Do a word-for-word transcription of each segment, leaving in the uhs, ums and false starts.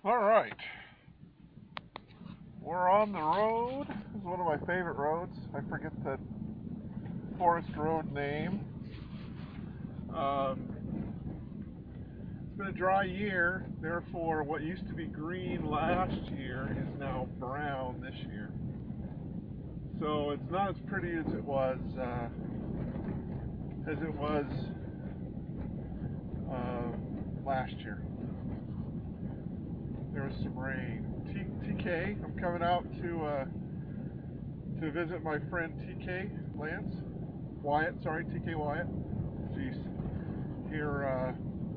All right, we're on the road. This is one of my favorite roads. I forget the forest road name. Um, it's been a dry year, therefore what used to be green last year is now brown this year. So it's not as pretty as it was uh, as it was uh, last year. There was some rain. T- TK, I'm coming out to uh, to visit my friend T K Lance Wyatt. Sorry, T K Wyatt. Jeez, here uh,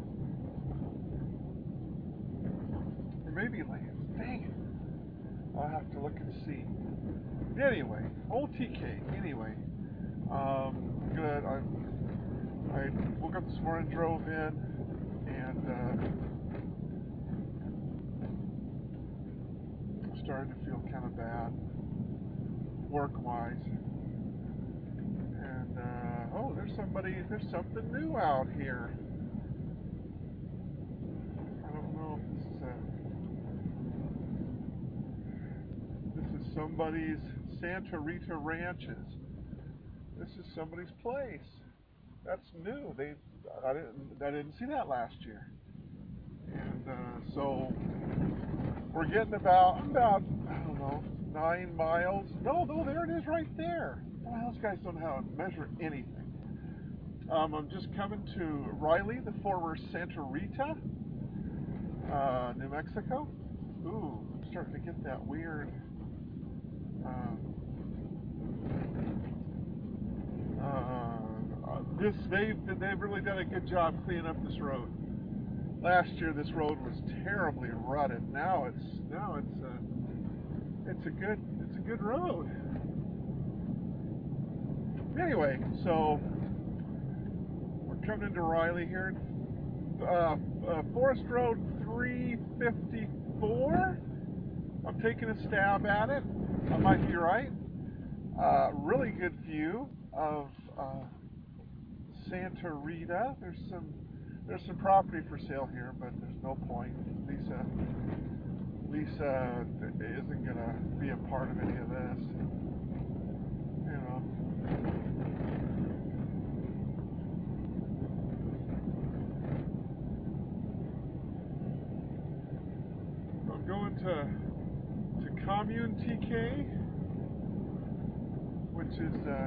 or maybe Lance. Dang it! I'll have to look and see. Anyway, old T K. Anyway, um, good. I I woke up this morning, drove in, and uh, started to feel kind of bad work-wise. And uh, oh, there's somebody. There's something new out here. I don't know if this is a. This is somebody's Santa Rita Ranches. This is somebody's place. That's new. They. I didn't. I didn't see that last year. And uh, so we're getting about about I don't know nine miles. No, no, there it is right there. Well, those guys don't know how to measure anything. Um, I'm just coming to Riley, the former Santa Rita, uh, New Mexico. Ooh, I'm starting to get that weird. Uh, uh, this they've they've really done a good job cleaning up this road. Last year, this road was terribly rutted. Now it's now it's a it's a good it's a good road. Anyway, so we're coming into Riley here. Uh, uh, Forest Road three fifty-four. I'm taking a stab at it. I might be right. Uh, really good view of uh, Santa Rita. There's some there's some property for sale here, but there's no point. Lisa Lisa isn't gonna be a part of any of this. You know. I'm going to to Commune T K, which is uh,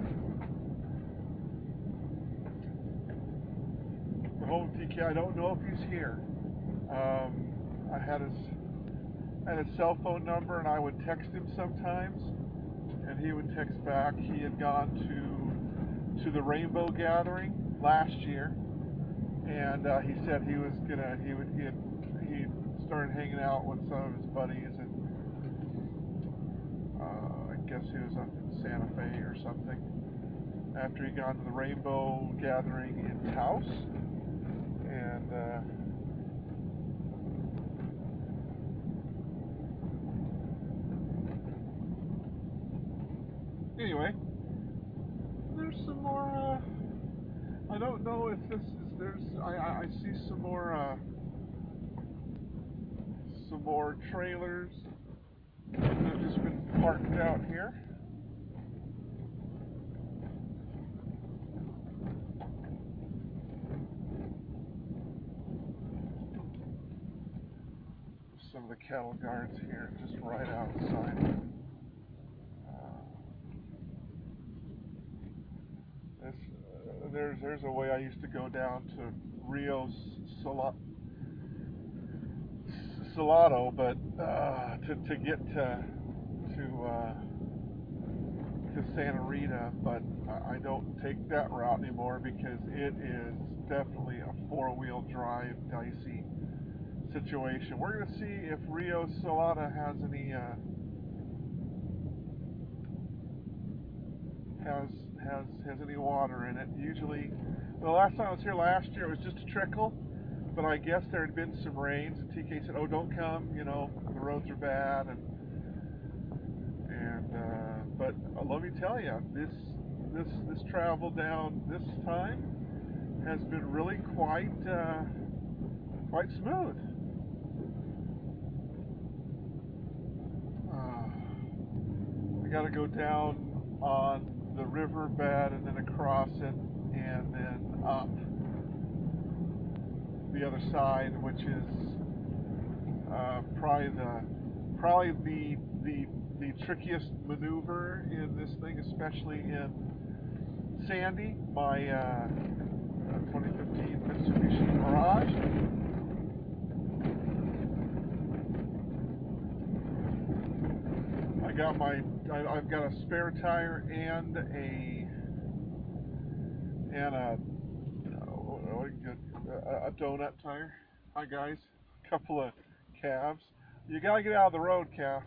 the home T K. I don't know if he's here. Um, I had his I had his cell phone number, and I would text him sometimes, and he would text back. He had gone to to the Rainbow Gathering last year, and uh, he said he was gonna he would he had, he started hanging out with some of his buddies, and uh, I guess he was up in Santa Fe or something after he got to the Rainbow Gathering in Taos, and uh, anyway, there's some more. Uh, I don't know if this is there's. I I, I see some more uh, some more trailers that have just been parked out here. Some of the cattle guards here, just right outside. Uh, this, uh, there's there's a way I used to go down to Rio Sal- Salado, but uh, to to get to to uh, to Santa Rita, but I don't take that route anymore because it is definitely a four-wheel drive dicey situation. We're going to see if Rio Salada has any uh, has has has any water in it. Usually, the last time I was here last year, it was just a trickle, but I guess there had been some rains, and T K said, "Oh, don't come. You know, the roads are bad." And and uh, but uh, let me tell you, this this this travel down this time has been really quite uh, quite smooth. got to go down on the riverbed and then across it and then up the other side, which is uh, probably the probably the the the trickiest maneuver in this thing, especially in Sandy, my uh, twenty fifteen Mitsubishi Mirage. I got my I, I've got a spare tire and a and a a, a donut tire. Hi guys, a couple of calves. You gotta get out of the road, calf.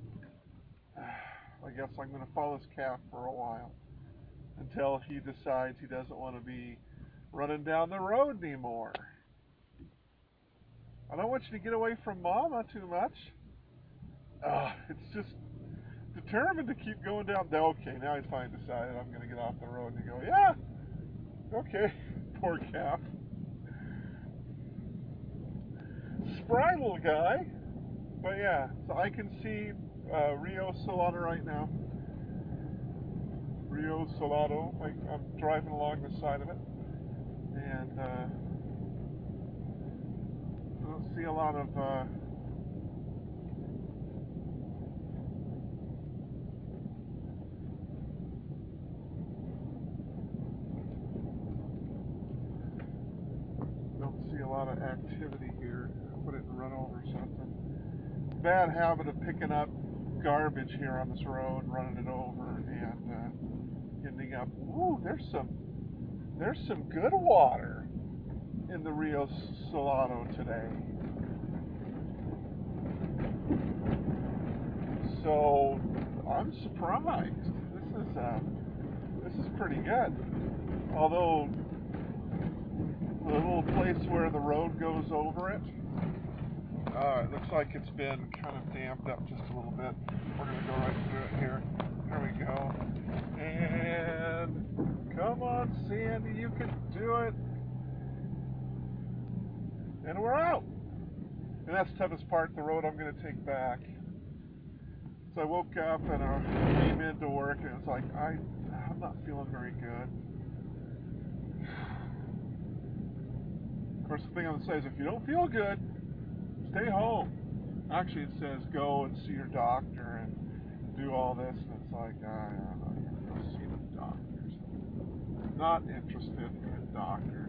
I guess I'm gonna follow this calf for a while until he decides he doesn't want to be running down the road anymore. I don't want you to get away from Mama too much. Uh, it's just determined to keep going down. Okay, now he's finally decided I'm gonna get off the road, and you go, yeah, okay, poor calf. Spry little guy. But yeah, so I can see uh, Rio Salado right now. Rio Salado. I, I'm driving along the side of it, and uh, I don't see a lot of uh, don't see a lot of activity here. I'll put it in run over something. Bad habit of picking up garbage here on this road, running it over, and uh, ending up. Ooh, there's some there's some good water in the Rio Salado today. So I'm surprised. This is uh, this is pretty good. Although the little place where the road goes over it, uh, it looks like it's been kind of dammed up just a little bit. We're gonna go right through it here. Here we go. And come on, Sandy, you can do it. And we're out. And that's the toughest part, the road I'm going to take back. So I woke up and I came into work and it's like, I, I'm not feeling very good. Of course, the thing on the side is if you don't feel good, stay home. Actually, it says go and see your doctor and do all this. And it's like, I don't know, go see the doctors. Not interested in doctors.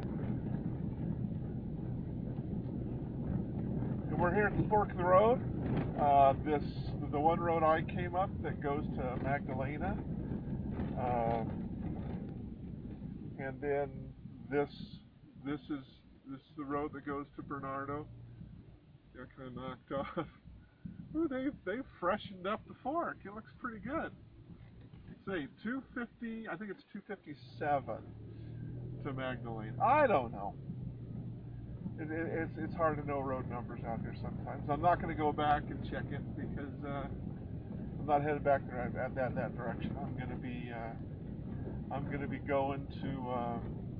And we're here at the fork of the road. Uh, this, the one road I came up that goes to Magdalena. Um, and then this, this is this is the road that goes to Bernardo. Got kind of knocked off. Ooh, they've they've freshened up the fork. It looks pretty good. Say two fifty. I think it's two fifty-seven to Magdalena. I don't know. It, it, it's it's hard to know road numbers out here sometimes. I'm not going to go back and check it because uh, I'm not headed back there at that that direction. I'm going to be uh, I'm going to be going to uh,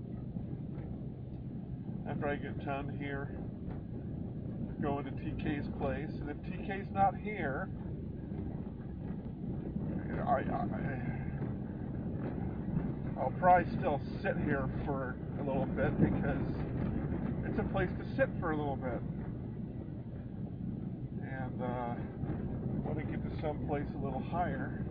after I get done here, going to T K's place. And if T K's not here, I, I I'll probably still sit here for a little bit because it's a place to sit for a little bit. And uh, want to get to some place a little higher.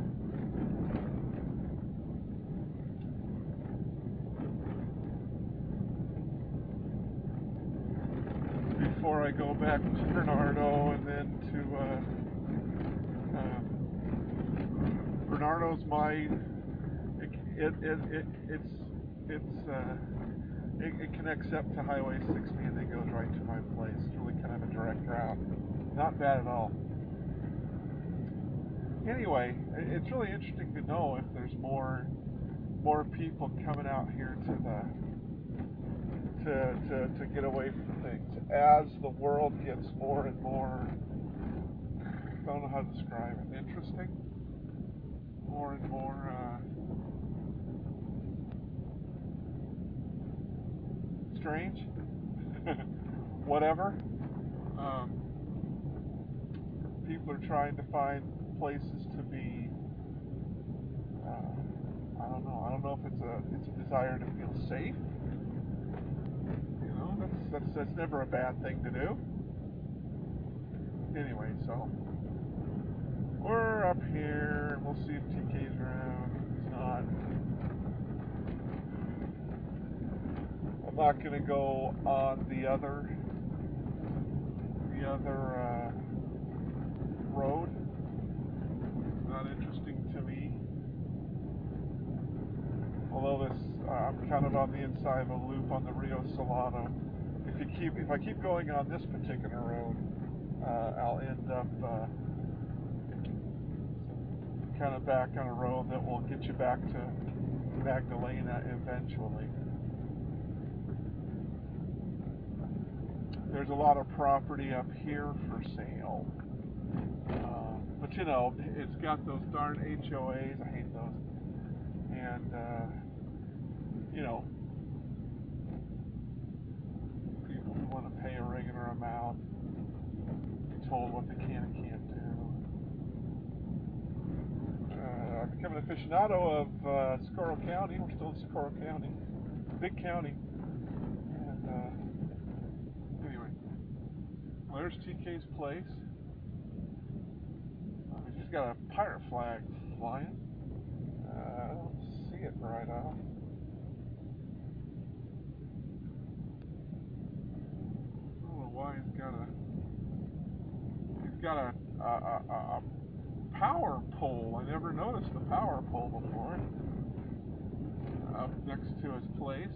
Before I go back to Bernardo and then to uh, uh, Bernardo's my it it, it, it it's it's uh, it, it connects up to Highway sixty and then goes right to my place. It's really kind of a direct route. Not bad at all. Anyway, it's really interesting to know if there's more more people coming out here to the To, to, to get away from things as the world gets more and more, I don't know how to describe it, interesting, more and more uh, strange, whatever. Um, people are trying to find places to be I don't know. I don't know if it's a it's a desire to feel safe. You know, that's that's that's never a bad thing to do. Anyway, so we're up here, and we'll see if T K's around. If he's not, I'm not gonna go on the other the other uh, road. Not interesting to me. Although this, uh, I'm kind of on the inside of a loop on the Rio Salado. If you keep, if I keep going on this particular road, uh, I'll end up uh, kind of back on a road that will get you back to Magdalena eventually. There's a lot of property up here for sale. Uh, but you know, it's got those darn H O As. I hate those. And, uh, you know, people who want to pay a regular amount, be told what they can and can't do. Uh, I've become an aficionado of uh, Socorro County. We're still in Socorro County. Big county. And, uh, anyway, well, there's T K's place. Uh, he's just got a pirate flag flying. Uh, I don't see it right off. I don't know why he's got a he's got a a, a, a power pole. I never noticed the power pole before. Up next to his place.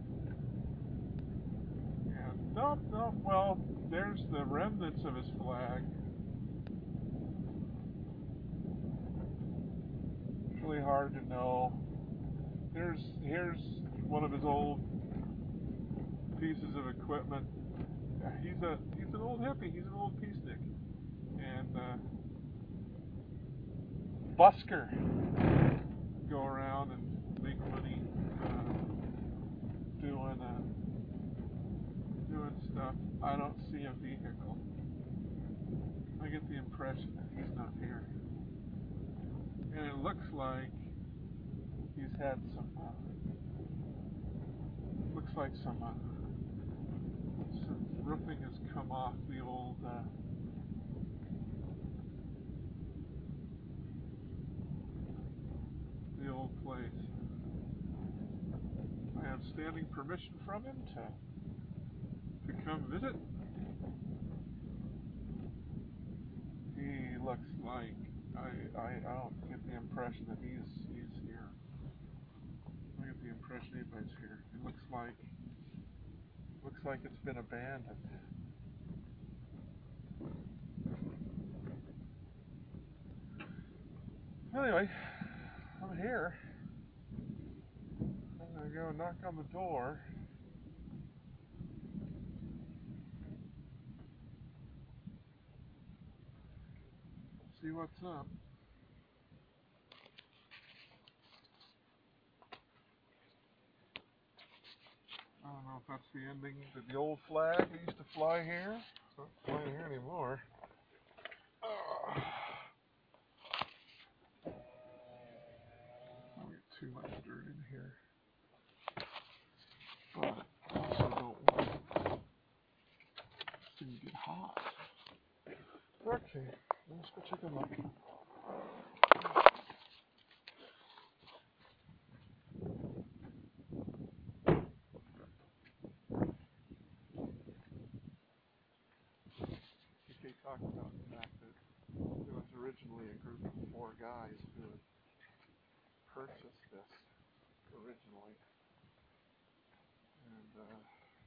And nope, nope. Well, there's the remnants of his flag. It's really hard to know. Here's here's one of his old pieces of equipment. He's a he's an old hippie. He's an old peacenik, and uh, busker go around and make money uh, doing uh, doing stuff. I don't see a vehicle. I get the impression that he's not here, and it looks like he's had some. Uh, looks like some. Uh, some roofing has come off the old. Uh, the old place. I have standing permission from him to to come visit. He looks like I I, I don't get the impression that he's he's here. I get the impression anybody's here. It looks like looks like it's been abandoned. Anyway, I'm here. I'm gonna go knock on the door. See what's up. I don't know if that's the ending to the old flag that used to fly here. It's not flying here anymore. Oh. Don't get too much dirt in here. But I also don't want this thing to get hot. Okay, let's go take a look. T K talked about the fact that there was originally a group of four guys who had purchased this originally. And, uh,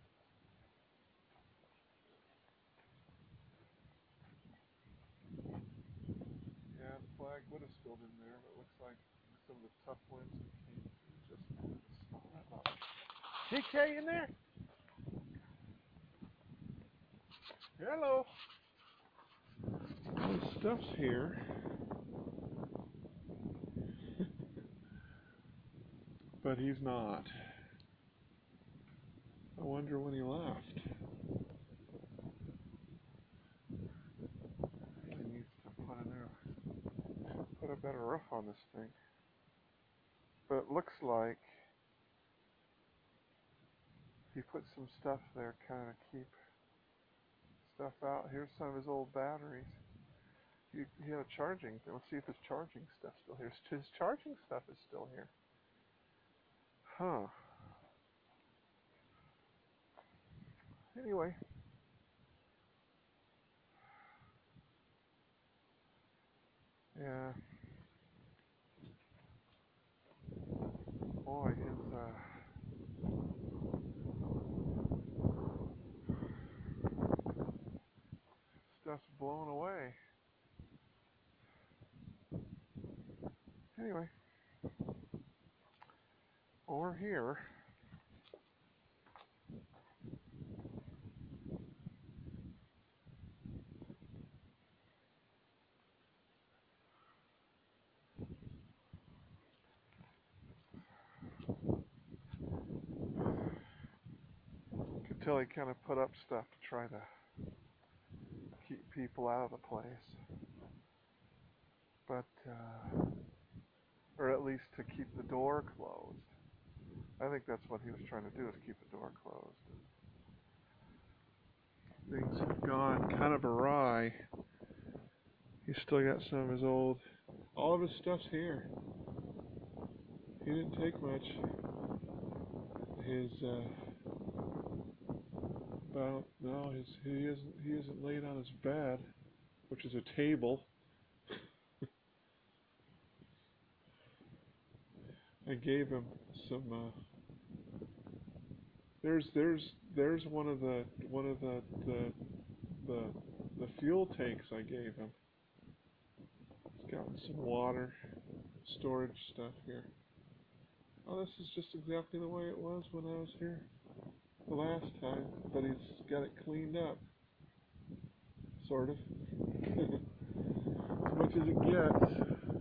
yeah, the flag would have still been there, but it looks like some of the tough winds that came through just snarled that up. T K in there? Hello. All this stuff's here. But he's not. I wonder when he left. He needs to put a new, put a better roof on this thing. But it looks like he put some stuff there, kind of keep stuff out. Here's some of his old batteries. He, he had a charging. Let's see if his charging stuff's still here. His charging stuff is still here. Huh. Anyway. Yeah. Boy, his uh stuff's blown away. Anyway. Over here. You could tell he kind of put up stuff to try to keep people out of the place. But, uh, or at least to keep the door closed. I think that's what he was trying to do, is keep the door closed. Things have gone kind of awry. He's still got some of his old, all of his stuff's here. He didn't take much. His, uh, about, no, his, he isn't, he isn't laid on his bed, which is a table. I gave him some, uh, there's, there's, there's one of the, one of the, the, the, the fuel tanks I gave him. He's gotten some water, storage stuff here. Oh, this is just exactly the way it was when I was here the last time, but he's got it cleaned up. Sort of. As much as it gets.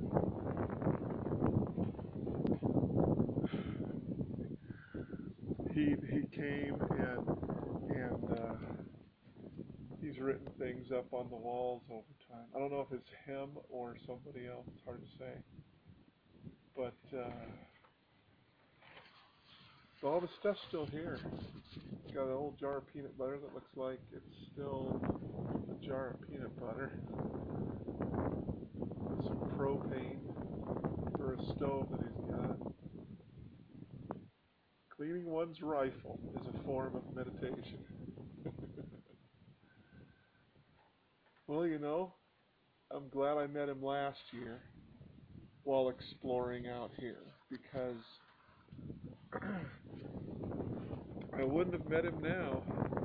He he came and and uh, he's written things up on the walls over time. I don't know if it's him or somebody else. It's hard to say. But uh, all the stuff's still here. Got an old jar of peanut butter that looks like it's still a jar of peanut butter. Some propane for a stove that he's got. Cleaning one's rifle is a form of meditation. Well, you know, I'm glad I met him last year while exploring out here, because I wouldn't have met him now.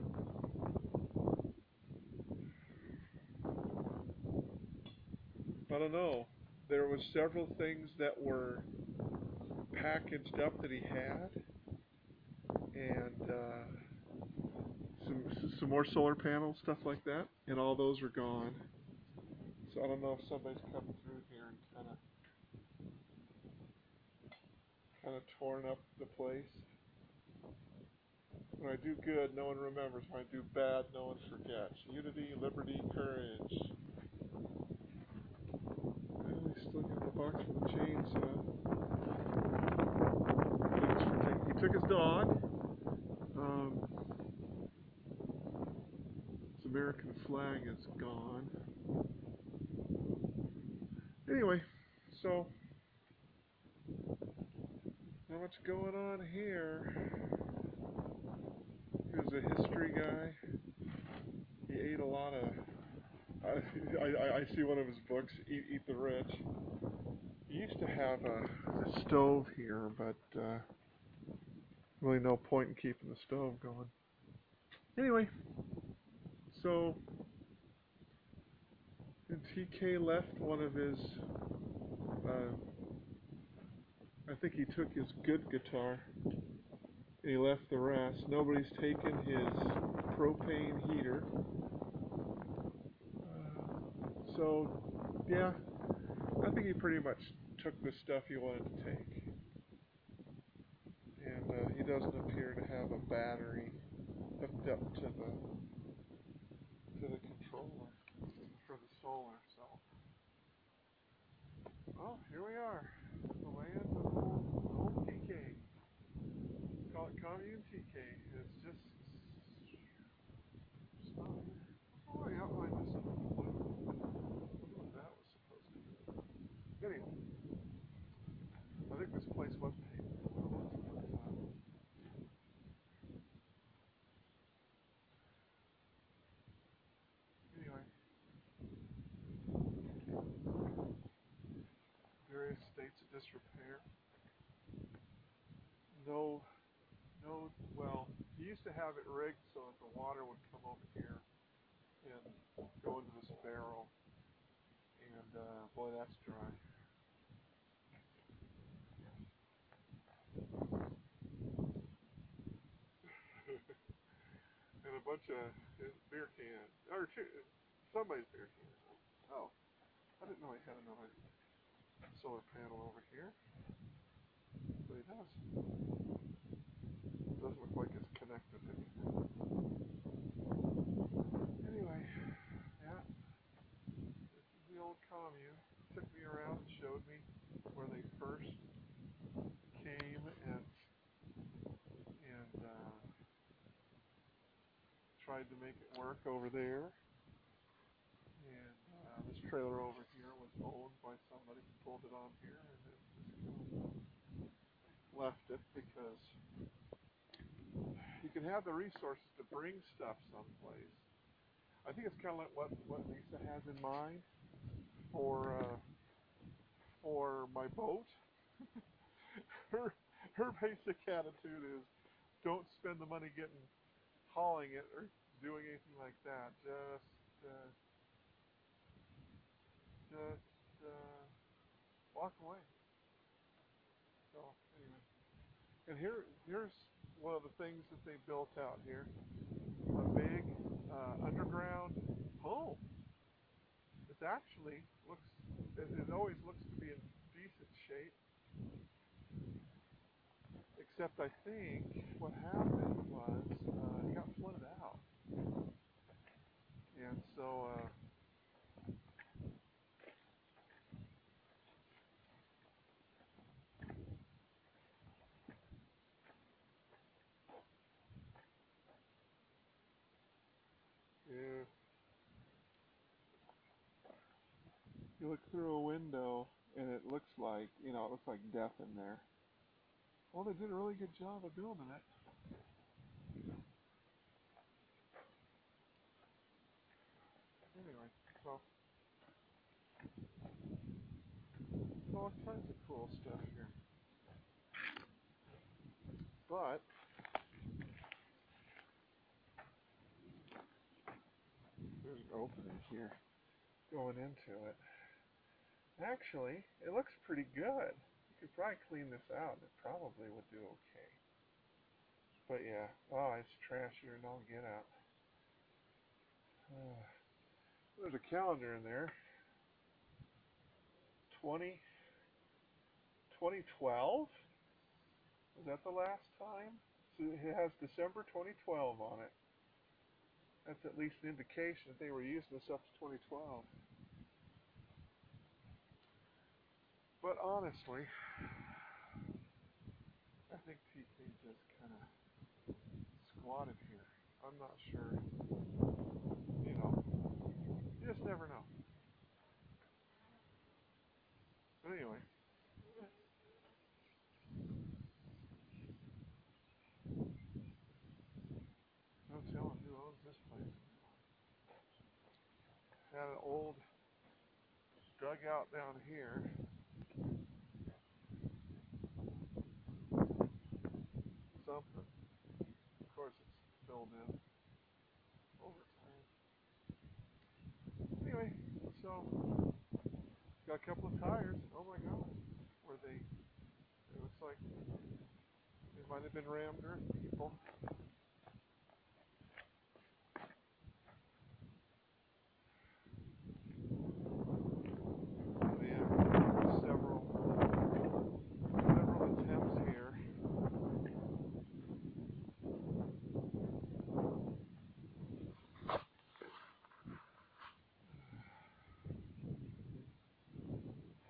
I don't know. There was several things that were packaged up that he had, and uh, some some more solar panels, stuff like that, and all those are gone. So I don't know if somebody's come through here and kind of kind of torn up the place. When I do good, no one remembers. When I do bad, no one forgets. Unity, liberty, courage. Well, he's still got the box for the chainsaw. He, he took his dog. Um, his American flag is gone. Anyway, so not much going on here. He was a history guy. He ate a lot of. I, I, I see one of his books, Eat, Eat the Rich. He used to have a, a stove here, but uh, really no point in keeping the stove going. Anyway, so and T K left one of his. Uh, I think he took his good guitar and he left the rest. Nobody's taken his propane heater. Uh, so, yeah, I think he pretty much took the stuff he wanted to take. And uh, he doesn't appear to have a battery hooked up to the to the controller for the solar. So, well, here we are. The land of Well, commune T K is just stop. Oh, I outlined this in blue. I wonder what that was supposed to be. Anyway, I think this place was paved. Anyway, various states of disrepair. No, no, well, he used to have it rigged so that the water would come over here and go into this barrel. And, uh, boy, that's dry. And a bunch of beer cans, or two, somebody's beer can. Oh, I didn't know he had another solar panel over here, but he does. It doesn't look like it's connected to anything. Anyway, yeah, this is the old commune. He took me around and showed me where they first came and and uh, tried to make it work over there. And uh, this trailer over here was owned by somebody who pulled it on here and then just kind of left it because you can have the resources to bring stuff someplace. I think it's kind of like what, what Lisa has in mind for uh, for my boat. her her basic attitude is don't spend the money getting hauling it or doing anything like that. Just uh, just uh, walk away. So anyway, and here here's one of the things that they built out here: a big uh, underground home. It actually looks it, it always looks to be in decent shape. Except I think what happened was uh, it got flooded out, and so uh, if you look through a window and it looks like you know it looks like death in there. Well, they did a really good job of building it. Anyway, so all kinds of cool stuff here, but there's an opening here going into it. Actually, it looks pretty good. You could probably clean this out and it probably would do okay. But yeah, oh, it's trashier than all get out. Uh, there's a calendar in there. twenty, twenty twelve? Was that the last time? So it has December twenty twelve on it. That's at least an indication that they were using this up to twenty twelve. But honestly, I think T K just kind of squatted here. I'm not sure. You know, you just never know. But anyway, no telling who owns this place anymore. Had an old dugout down here. Something. Of course, it's filled in over time. Anyway, so got a couple of tires, and oh my god, were they? It looks like they might have been rammed earth people. Yeah, several, several attempts here.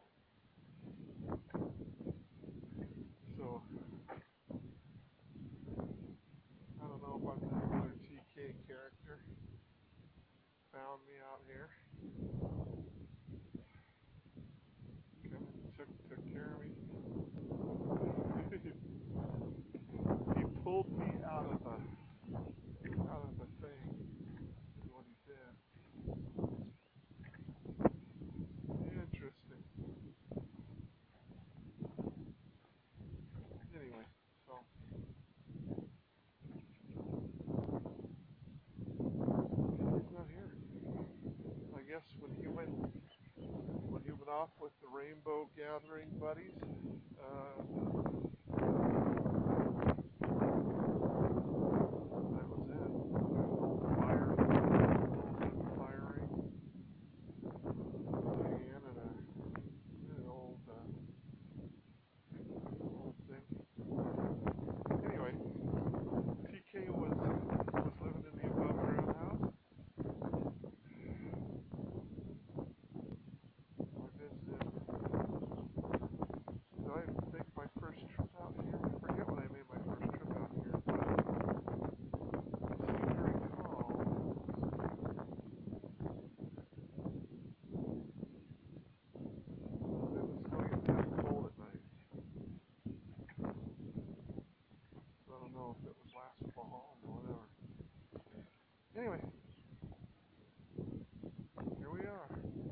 So found me out here. Come and took, took care of me. He pulled me out of the out of the thing. Is what he did. Interesting. Anyway, so he's not here. I guess when he went when he went off with the rainbow gathering buddies, uh, that was it. There's no fire, no firing. Diane and a, an old uh, old thing. Anyway, T K was was living in the above ground house. I visited. Did I make my first trip out here? I forget when I made my first trip out here, but I seem to recall it was still getting kind of cold at night. So I don't know if it was last fall or whatever. Anyway, here we are.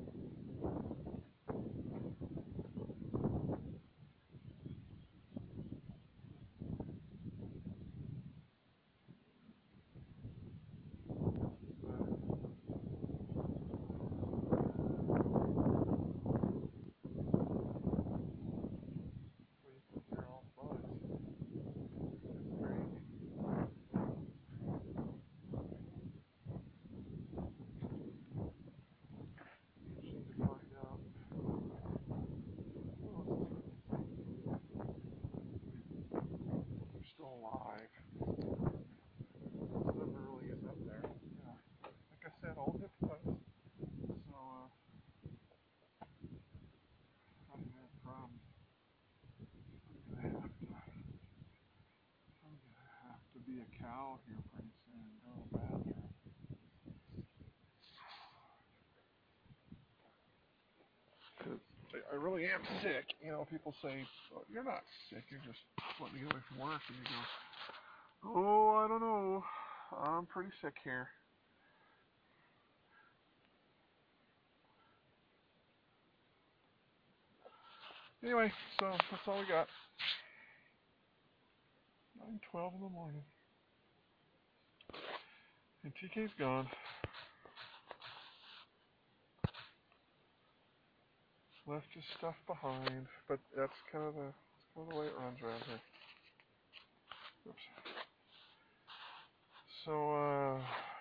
What do you think? They're all buzzed. It's crazy. Interesting to find out. Oh, they're still alive. Most of them are really getting up there. Yeah. Like I said, old hip fuzz. So, uh, I have problems. I'm gonna have to, I'm gonna have to be a cow here pretty soon and go to the bathroom. Cause I, I really am sick. You know, people say, oh, you're not sick, you're just wanting to get away from work. And you go, oh, I don't know. I'm pretty sick here. Anyway, so that's all we got. nine twelve in the morning. And T K's gone. Left his stuff behind, but that's kind of the that's kind of the way it runs around here. Oops. So uh,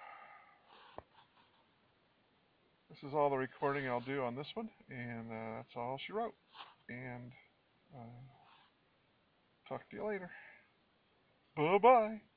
this is all the recording I'll do on this one, and uh, that's all she wrote. And uh, talk to you later. Bye bye.